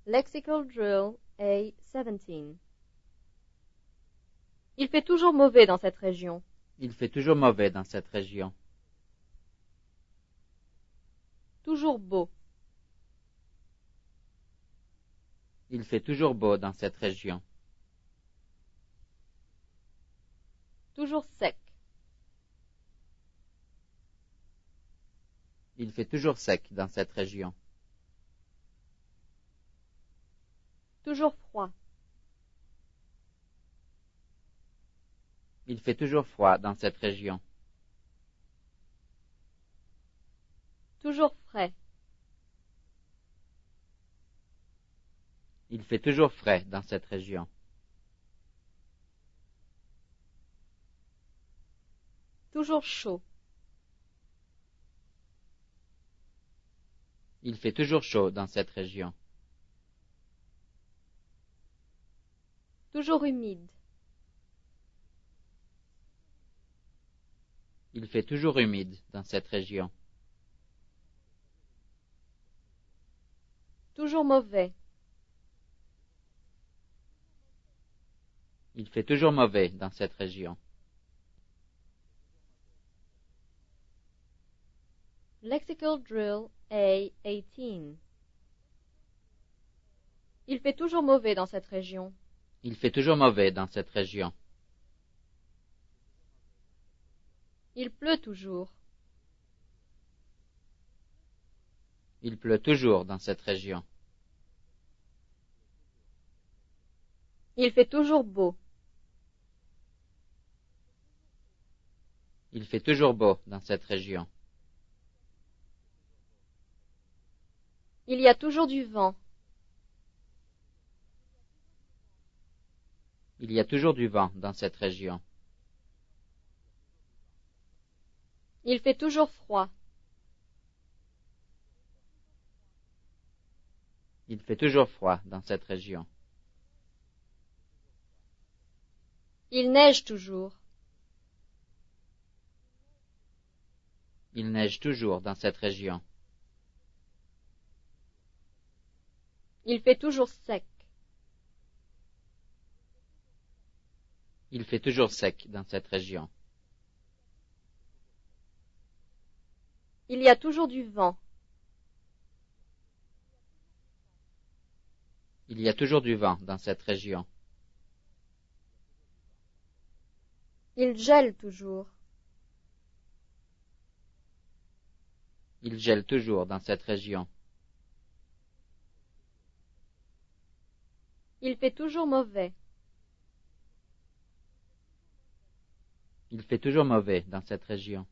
Lexical Drill A17. Il fait toujours mauvais dans cette région. Il fait toujours mauvais dans cette région. Toujours beau. Il fait toujours beau dans cette région. Toujours sec. Il fait toujours sec dans cette région. Toujours froid. Il fait toujours froid dans cette région. Toujours frais. Il fait toujours frais dans cette région. Toujours chaud. Il fait toujours chaud dans cette région. Toujours humide. Il fait toujours humide dans cette région. Toujours mauvais. Il fait toujours mauvais dans cette région. Lexical Drill A18. Il fait toujours mauvais dans cette région. Il fait toujours mauvais dans cette région. Il pleut toujours. Il pleut toujours dans cette région. Il fait toujours beau. Il fait toujours beau dans cette région. Il y a toujours du vent. Il y a toujours du vent dans cette région. Il fait toujours froid. Il fait toujours froid dans cette région. Il neige toujours. Il neige toujours dans cette région. Il fait toujours sec. Il fait toujours sec dans cette région. Il y a toujours du vent. Il y a toujours du vent dans cette région. Il gèle toujours. Il gèle toujours dans cette région. Il fait toujours mauvais. Il fait toujours mauvais dans cette région.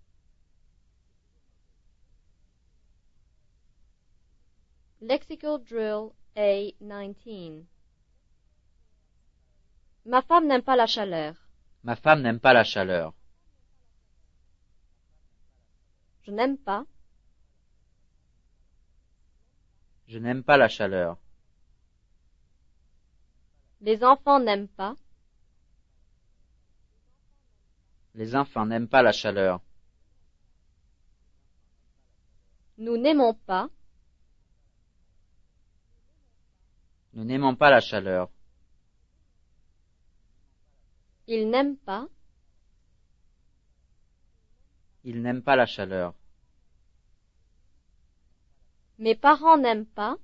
Lexical Drill A19. Ma femme n'aime pas la chaleur. Ma femme n'aime pas la chaleur. Je n'aime pas. Je n'aime pas la chaleur. Les enfants n'aiment pas. Les enfants n'aiment pas la chaleur. Nous n'aimons pas. Nous n'aimons pas la chaleur. Ils n'aiment pas. Ils n'aiment pas la chaleur. Mes parents n'aiment pas.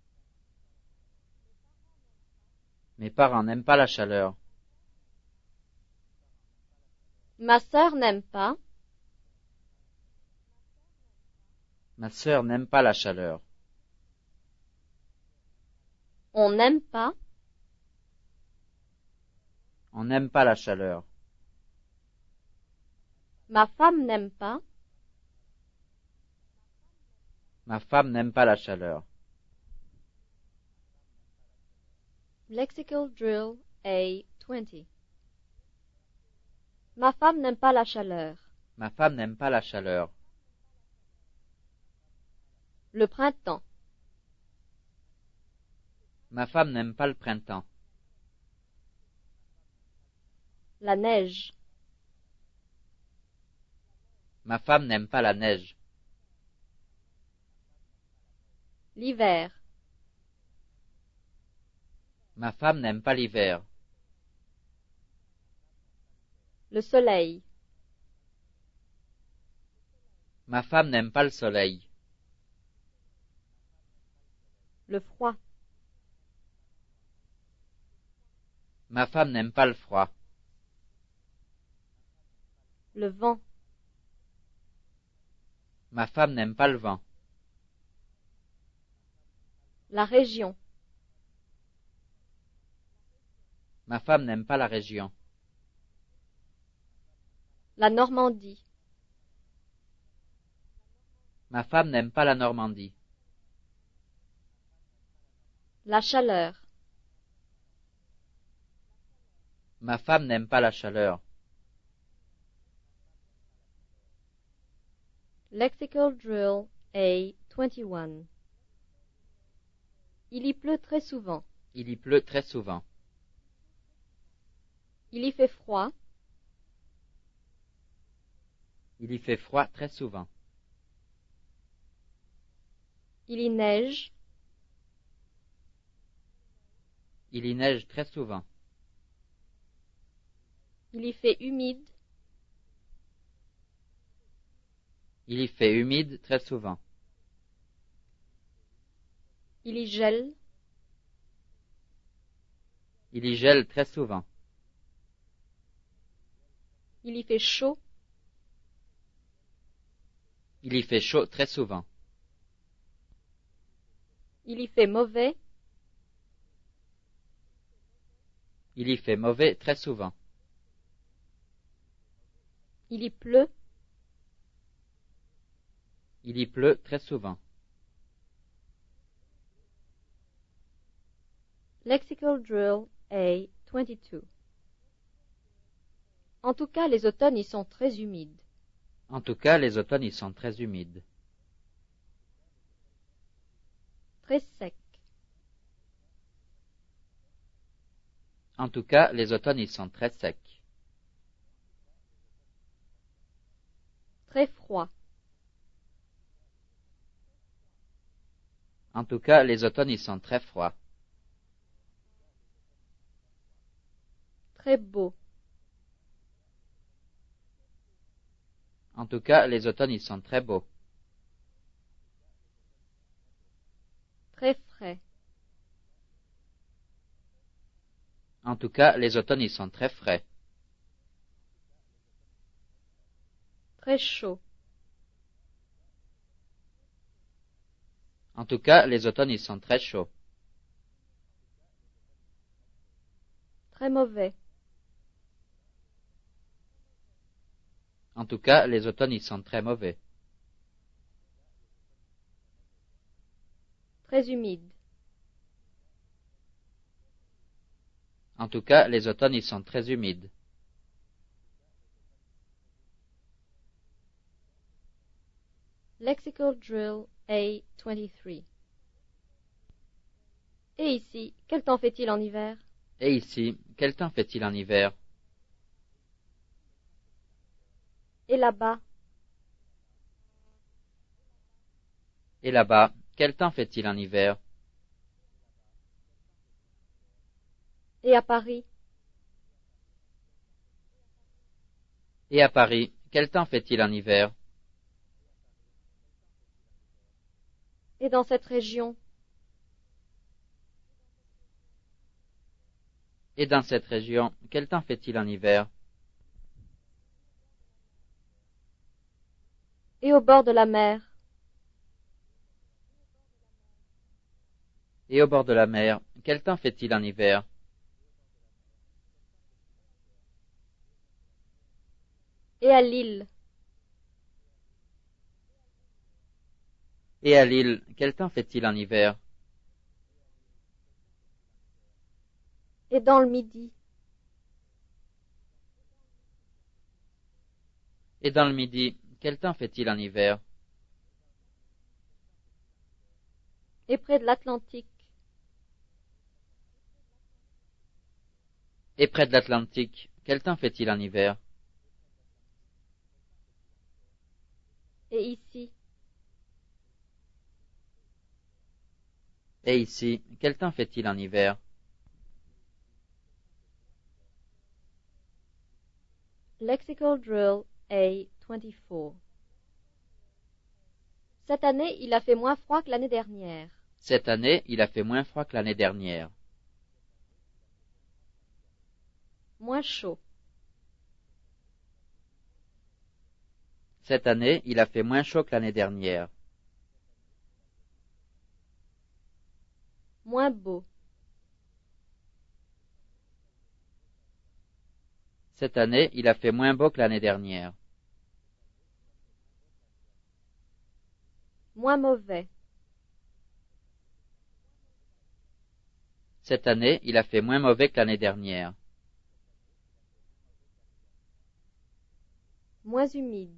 Mes parents n'aiment pas la chaleur. Ma sœur n'aime pas. Ma sœur n'aime pas la chaleur. On n'aime pas. On n'aime pas la chaleur. Ma femme n'aime pas. Ma femme n'aime pas la chaleur. Lexical Drill A20. Ma femme n'aime pas la chaleur. Ma femme n'aime pas la chaleur. Le printemps. Ma femme n'aime pas le printemps. La neige. Ma femme n'aime pas la neige. L'hiver. Ma femme n'aime pas l'hiver. Le soleil. Ma femme n'aime pas le soleil. Le froid. Ma femme n'aime pas le froid. Le vent. Ma femme n'aime pas le vent. La région. Ma femme n'aime pas la région. La Normandie. Ma femme n'aime pas la Normandie. La chaleur. Ma femme n'aime pas la chaleur. Lexical Drill A21. Il y pleut très souvent. Il y pleut très souvent. Il y fait froid. Il y fait froid très souvent. Il y neige. Il y neige très souvent. Il y fait humide. Il y fait humide très souvent. Il y gèle. Il y gèle très souvent. Il y fait chaud. Il y fait chaud très souvent. Il y fait mauvais. Il y fait mauvais très souvent. Il y pleut. Il y pleut très souvent. Lexical Drill A22. En tout cas, les automnes y sont très humides. En tout cas, les automnes y sont très humides. Très secs. En tout cas, les automnes y sont très secs. Très froid. En tout cas, les automnes y sont très froids. Très beau. En tout cas, les automnes y sont très beaux. Très frais. En tout cas, les automnes y sont très frais. Très chaud. En tout cas, les automnes y sont très chauds. Très mauvais. En tout cas, les automnes y sont très mauvais. Très humide. En tout cas, les automnes y sont très humides. Lexical Drill A23. Et ici, quel temps fait-il en hiver? Et ici, quel temps fait-il en hiver? Et là-bas? Et là-bas, quel temps fait-il en hiver? Et à Paris? Et à Paris, quel temps fait-il en hiver? Et dans cette région? Et dans cette région, quel temps fait-il en hiver? Et au bord de la mer? Et au bord de la mer, quel temps fait-il en hiver? Et à Lille? Et à Lille, quel temps fait-il en hiver? Et dans le Midi? Et dans le Midi, quel temps fait-il en hiver? Et près de l'Atlantique? Et près de l'Atlantique, quel temps fait-il en hiver? Et ici? Et ici, quel temps fait-il en hiver? Lexical Drill A24. Cette année, il a fait moins froid que l'année dernière. Cette année, il a fait moins froid que l'année dernière. Moins chaud. Cette année, il a fait moins chaud que l'année dernière. Moins beau. Cette année, il a fait moins beau que l'année dernière. Moins mauvais. Cette année, il a fait moins mauvais que l'année dernière. Moins humide.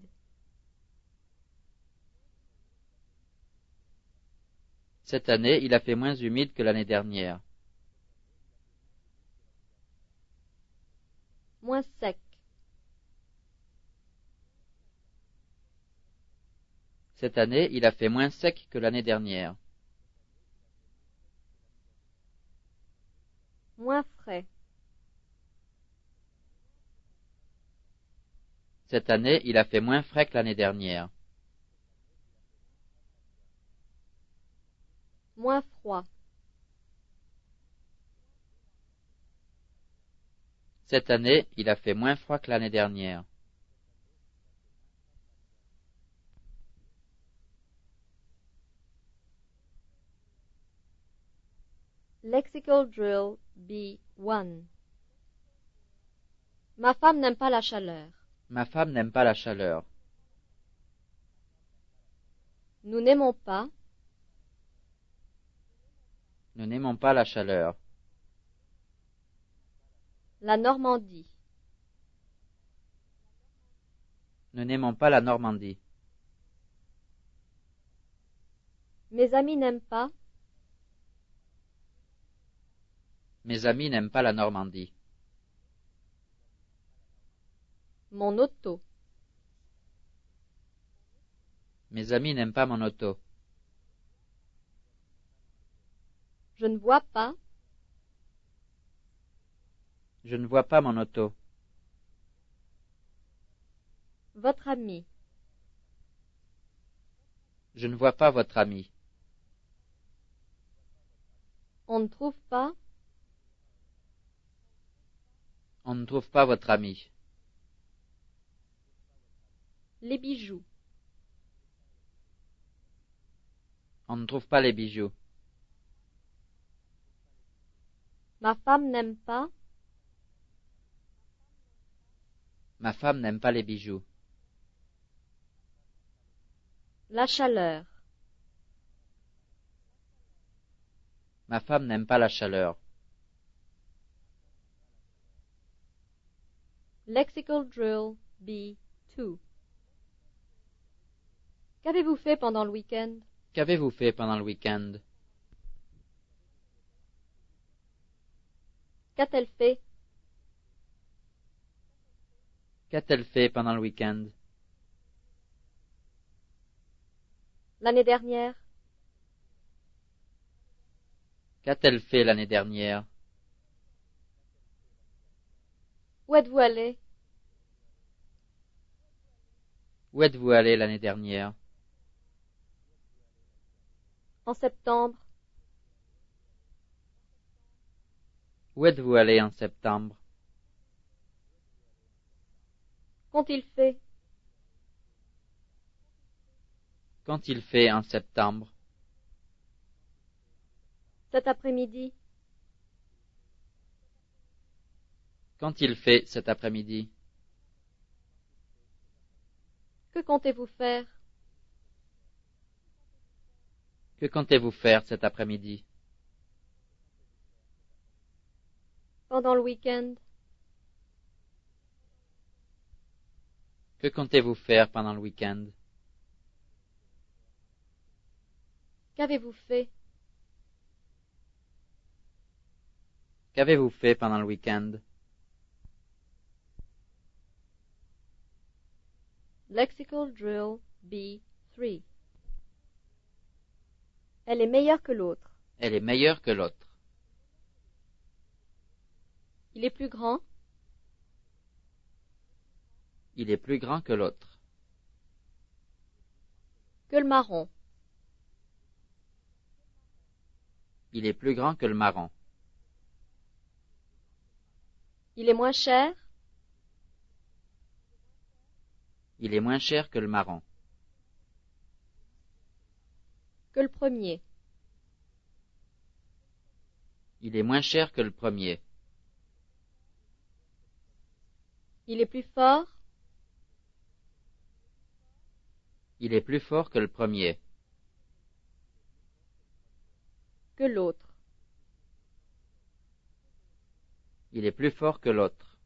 Cette année, il a fait moins humide que l'année dernière. Moins sec. Cette année, il a fait moins sec que l'année dernière. Moins frais. Cette année, il a fait moins frais que l'année dernière. Moins froid. Cette année, il a fait moins froid que l'année dernière. Lexical Drill B1. Ma femme n'aime pas la chaleur. Ma femme n'aime pas la chaleur. Nous n'aimons pas. Nous n'aimons pas la chaleur. La Normandie. Nous n'aimons pas la Normandie. Mes amis n'aiment pas. Mes amis n'aiment pas la Normandie. Mon auto. Mes amis n'aiment pas mon auto. Je ne vois pas. Je ne vois pas mon auto. Votre ami. Je ne vois pas votre ami. On ne trouve pas. On ne trouve pas votre ami. Les bijoux. On ne trouve pas les bijoux. Ma femme n'aime pas. Ma femme n'aime pas les bijoux. La chaleur. Ma femme n'aime pas la chaleur. Lexical Drill B2. Qu'avez-vous fait pendant le week-end? Qu'avez-vous fait pendant le week-end? Qu'a-t-elle fait? Qu'a-t-elle fait pendant le week-end? L'année dernière? Qu'a-t-elle fait l'année dernière? Où êtes-vous allé? Où êtes-vous allé l'année dernière? En septembre? Où êtes-vous allé en septembre? Qu'ont-ils fait? Qu'ont-ils fait en septembre? Cet après-midi? Qu'ont-ils fait cet après-midi? Que comptez-vous faire? Que comptez-vous faire cet après-midi? Pendant le week-end? Que comptez-vous faire pendant le week-end? Qu'avez-vous fait? Qu'avez-vous fait pendant le week-end? Lexical Drill B3. Elle est meilleure que l'autre. Elle est meilleure que l'autre. Il est plus grand. Il est plus grand que l'autre. Que le marron. Il est plus grand que le marron. Il est moins cher. Il est moins cher que le marron. Que le premier. Il est moins cher que le premier. Il est plus fort. Il est plus fort que le premier. Que l'autre. Il est plus fort que l'autre.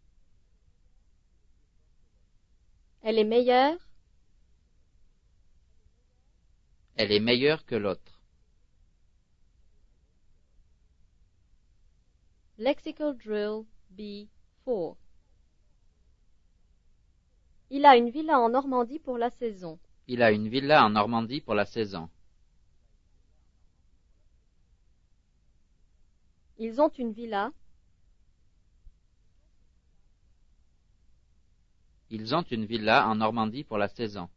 Elle est meilleure. Elle est meilleure que l'autre. Lexical Drill B4. Il a une villa en Normandie pour la saison. Il a une villa en Normandie pour la saison. Ils ont une villa. Ils ont une villa en Normandie pour la saison.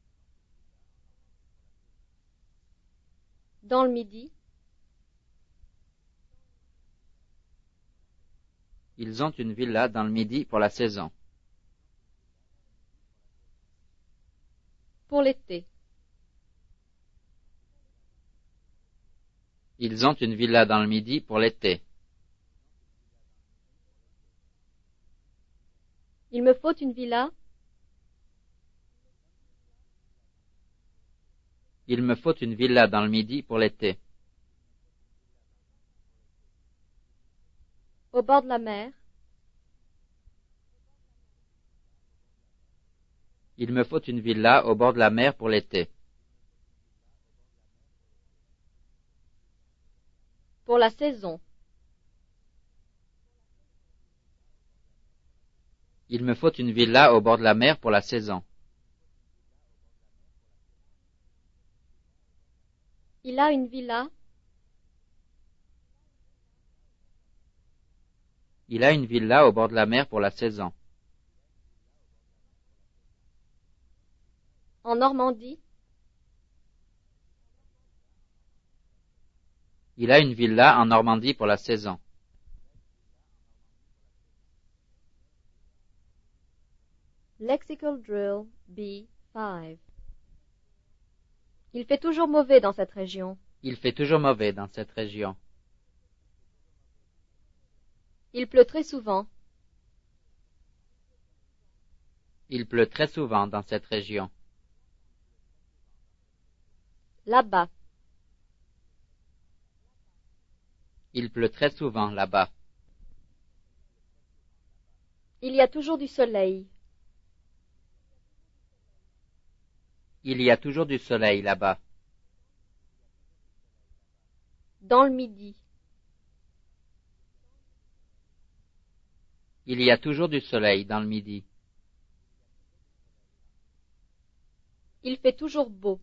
Dans le Midi. Ils ont une villa dans le Midi pour la saison. Pour l'été. Ils ont une villa dans le Midi pour l'été. Il me faut une villa. Il me faut une villa dans le Midi pour l'été. Au bord de la mer. Il me faut une villa au bord de la mer pour l'été. Pour la saison. Il me faut une villa au bord de la mer pour la saison. Il a une villa. Il a une villa au bord de la mer pour la saison. En Normandie. Il a une villa en Normandie pour la saison. Lexical Drill B5. Il fait toujours mauvais dans cette région. Il fait toujours mauvais dans cette région. Il pleut très souvent. Il pleut très souvent dans cette région. Là-bas. Il pleut très souvent là-bas. Il y a toujours du soleil. Il y a toujours du soleil là-bas. Dans le Midi. Il y a toujours du soleil dans le Midi. Il fait toujours beau.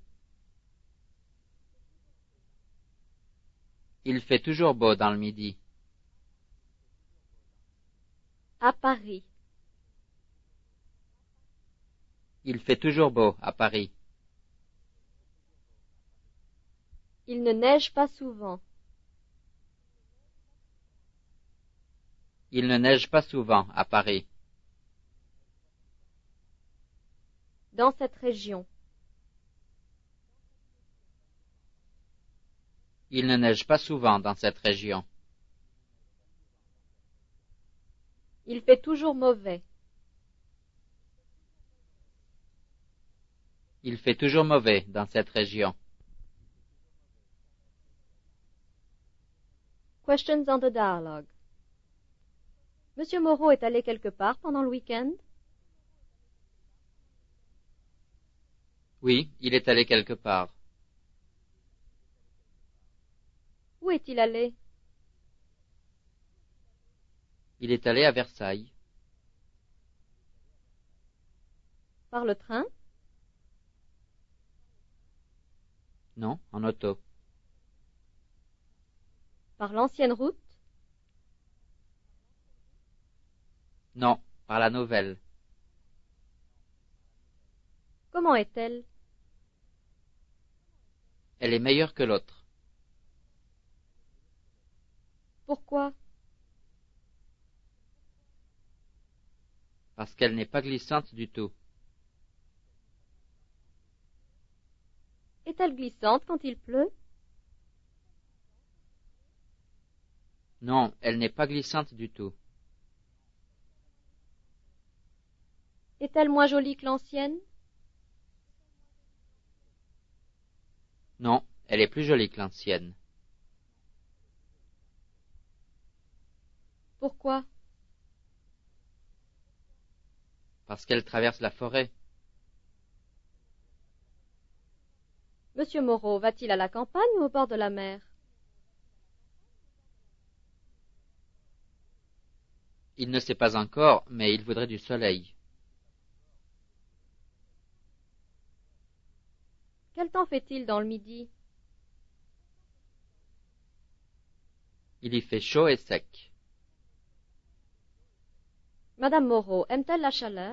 Il fait toujours beau dans le Midi. À Paris. Il fait toujours beau à Paris. Il ne neige pas souvent. Il ne neige pas souvent à Paris. Dans cette région. Il ne neige pas souvent dans cette région. Il fait toujours mauvais. Il fait toujours mauvais dans cette région. Questions on the dialogue. Monsieur Moreau est allé quelque part pendant le week-end? Oui, il est allé quelque part. Où est-il allé? Il est allé à Versailles. Par le train? Non, en auto. Par l'ancienne route? Non, par la nouvelle. Comment est-elle? Elle est meilleure que l'autre. Pourquoi? Parce qu'elle n'est pas glissante du tout. Est-elle glissante quand il pleut? Non, elle n'est pas glissante du tout. Est-elle moins jolie que l'ancienne? Non, elle est plus jolie que l'ancienne. Pourquoi? Parce qu'elle traverse la forêt. Monsieur Moreau va-t-il à la campagne ou au bord de la mer? Il ne sait pas encore, mais il voudrait du soleil. Quel temps fait-il dans le midi? Il y fait chaud et sec. Madame Moreau aime-t-elle la chaleur?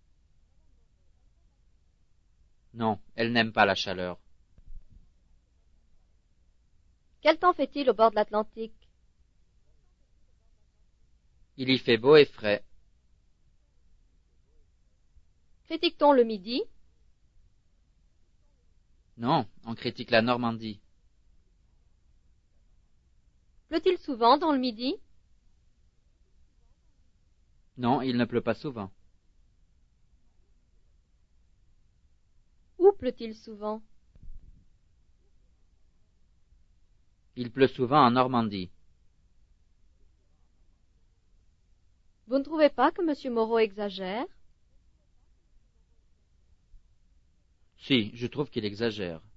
Non, elle n'aime pas la chaleur. Quel temps fait-il au bord de l'Atlantique? Il y fait beau et frais. Critique-t-on le midi? Non, on critique la Normandie. Pleut-il souvent dans le midi? Non, il ne pleut pas souvent. Où pleut-il souvent? Il pleut souvent en Normandie. Vous ne trouvez pas que Monsieur Moreau exagère? Si, je trouve qu'il exagère.